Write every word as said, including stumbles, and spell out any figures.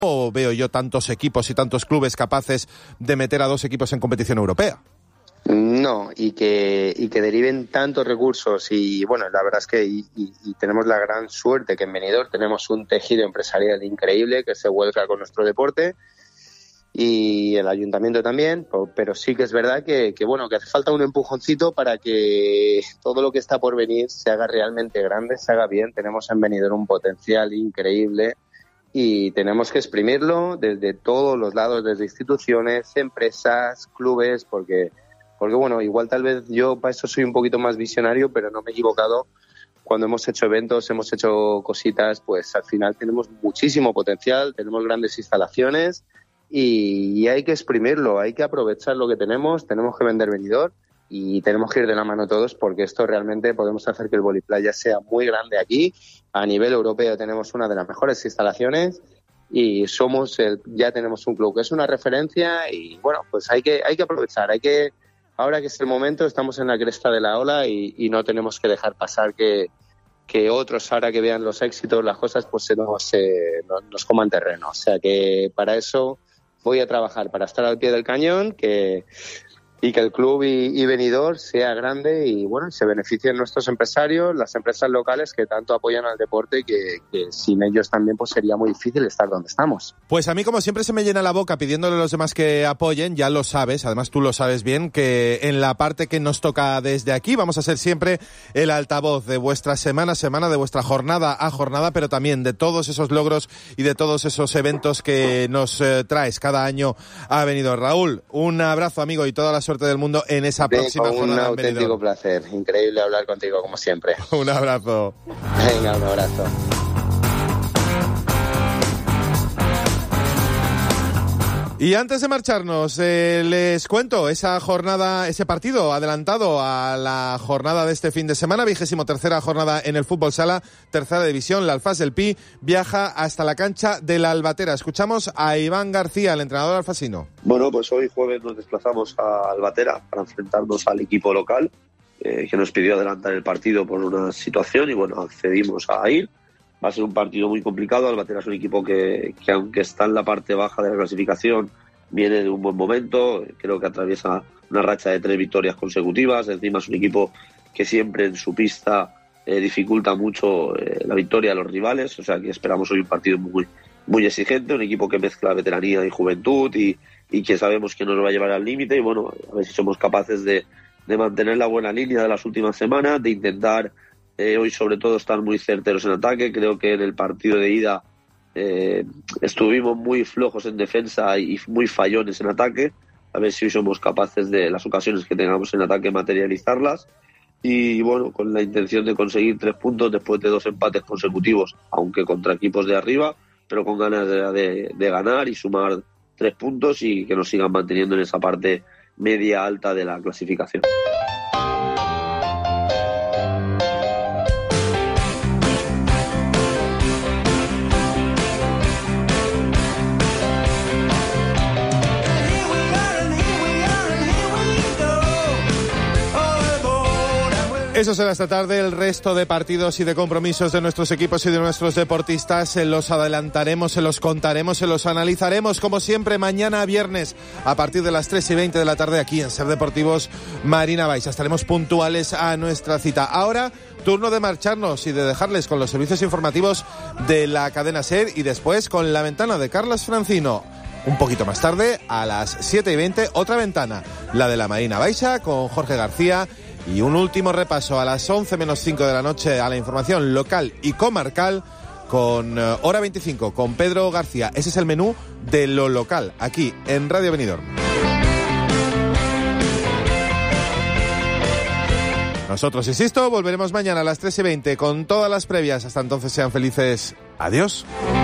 ¿O veo yo tantos equipos y tantos clubes capaces de meter a dos equipos en competición europea? No, y que y que deriven tantos recursos y bueno, la verdad es que y, y, y tenemos la gran suerte que en Benidorm tenemos un tejido empresarial increíble que se vuelca con nuestro deporte y el ayuntamiento también, pero sí que es verdad que, que bueno, que hace falta un empujoncito para que todo lo que está por venir se haga realmente grande, se haga bien. Tenemos en Benidorm un potencial increíble y tenemos que exprimirlo desde todos los lados, desde instituciones, empresas, clubes, porque porque bueno, igual tal vez yo para eso soy un poquito más visionario, pero no me he equivocado. Cuando hemos hecho eventos, hemos hecho cositas, pues al final tenemos muchísimo potencial, tenemos grandes instalaciones y, y hay que exprimirlo, hay que aprovechar lo que tenemos, tenemos que vender Benidorm y tenemos que ir de la mano todos porque esto realmente podemos hacer que el voliplaya sea muy grande aquí. A nivel europeo tenemos una de las mejores instalaciones y somos el, ya tenemos un club que es una referencia y bueno, pues hay que, hay que aprovechar, hay que... Ahora que es el momento, estamos en la cresta de la ola y, y no tenemos que dejar pasar que, que otros, ahora que vean los éxitos, las cosas, pues se nos, eh, nos, nos coman terreno. O sea que para eso voy a trabajar, para estar al pie del cañón que, y que el club y, y Benidorm sea grande y bueno, se beneficien nuestros empresarios, las empresas locales que tanto apoyan al deporte y que, que sin ellos también pues sería muy difícil estar donde estamos. Pues a mí, como siempre, se me llena la boca pidiéndole a los demás que apoyen, ya lo sabes, además tú lo sabes bien, que en la parte que nos toca desde aquí vamos a ser siempre el altavoz de vuestra semana a semana, de vuestra jornada a jornada, pero también de todos esos logros y de todos esos eventos que nos eh, traes cada año a Benidorm. Raúl, un abrazo, amigo, y toda la suerte del mundo en esa próxima Venga, jornada. Un auténtico placer, increíble hablar contigo como siempre. Un abrazo. Venga, un abrazo. Y antes de marcharnos, eh, les cuento esa jornada, ese partido adelantado a la jornada de este fin de semana, vigésimo tercera jornada en el fútbol sala, tercera división. La Alfas del Pi viaja hasta la cancha de la Albatera. Escuchamos a Iván García, el entrenador alfasino. Bueno, pues hoy jueves nos desplazamos a Albatera para enfrentarnos al equipo local eh, que nos pidió adelantar el partido por una situación y bueno, accedimos a ir. Va a ser un partido muy complicado. Albatera es un equipo que, que aunque está en la parte baja de la clasificación, viene de un buen momento. Creo que atraviesa una racha de tres victorias consecutivas. Encima es un equipo que siempre en su pista eh, dificulta mucho eh, la victoria a los rivales. O sea que esperamos hoy un partido muy, muy exigente, un equipo que mezcla veteranía y juventud y, y que sabemos que nos va a llevar al límite. Y bueno, a ver si somos capaces de, de mantener la buena línea de las últimas semanas, de intentar Eh, hoy sobre todo estar muy certeros en ataque. Creo que en el partido de ida eh, estuvimos muy flojos en defensa y muy fallones en ataque. A ver si hoy somos capaces de las ocasiones que tengamos en ataque materializarlas. Y bueno, con la intención de conseguir tres puntos después de dos empates consecutivos, aunque contra equipos de arriba, pero con ganas de, de, de ganar y sumar tres puntos y que nos sigan manteniendo en esa parte media alta de la clasificación. Eso será esta tarde. El resto de partidos y de compromisos de nuestros equipos y de nuestros deportistas se los adelantaremos, se los contaremos, se los analizaremos, como siempre, mañana viernes a partir de las tres y veinte de la tarde aquí en Ser Deportivos Marina Baixa. Estaremos puntuales a nuestra cita. Ahora, turno de marcharnos y de dejarles con los servicios informativos de la cadena Ser y después con la ventana de Carlos Francino. Un poquito más tarde, a las siete y veinte, otra ventana, la de la Marina Baixa con Jorge García. Y un último repaso a las once menos cinco de la noche a la información local y comarcal con uh, Hora veinticinco, con Pedro García. Ese es el menú de lo local, aquí en Radio Benidorm. Nosotros, insisto, volveremos mañana a las tres y veinte con todas las previas. Hasta entonces, sean felices. Adiós.